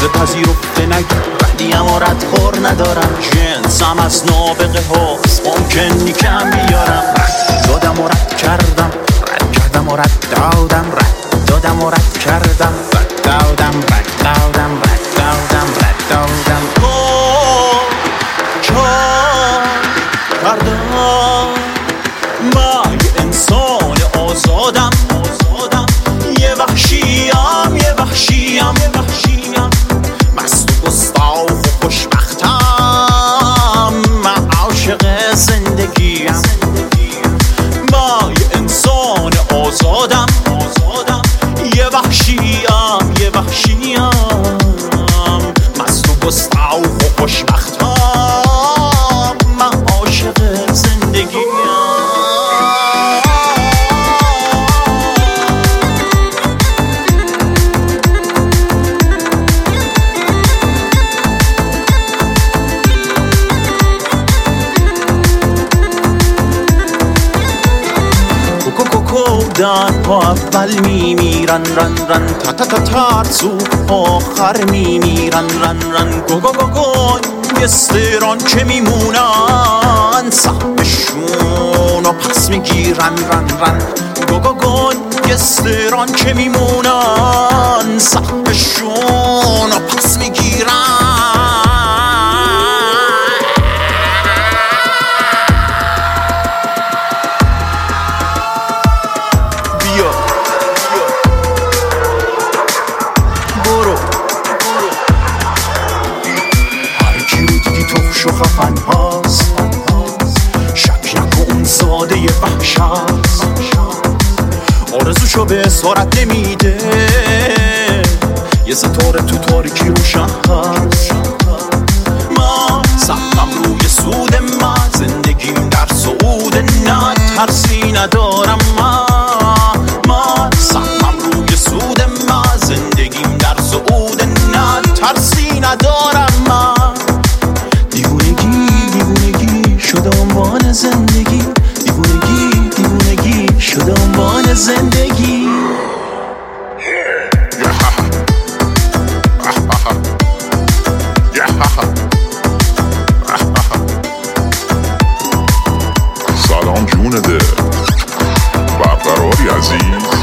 روز پذیرفته نگی بدیم و رد خور ندارم، جنسم از نابغه هاست ممکن کم بیارم. رد دادم و رد کردم، رد کردم و رد دادم، رد دادم و رد کردم، رد دادم، رد دادم، رد دادم، رد دادم. کردم من یه انسان آزادم، یه وحشیم، یه وحشیم، یه وحشیم، مست و گستاخ و خوشبختم، من عاشق زندگیم. من یه انسان آزادم، یه وحشیم، یه وحشیم، مست و گستاخ و خوشبختم، من عاشق زندگیم. دن پا اول میمیرن رن رن، تا تا تا ترسو آخر میمیرن رن رن. گو گو گو گو گستران که میمونن سهمشون و پس میگیرن رن رن. گو گو گو گستران که میمونن سهمشون و پس میگیرن. و خفن هاست، شک نکن اون زاده وحش هست، آرزوشو به اسارت نمیده، یه ستاره تو تاریکی روشن هست. من سهمم روی سود، من زندگیم در سعود، نه ترسی ندارم. من سهمم روی سود، من زندگیم در سعود، نه ترسی ندارم. من دیوونگی شده عنوان زندگی، دیوونگی شده عنوان زندگی. سلام جون دل، برقراری عزیز.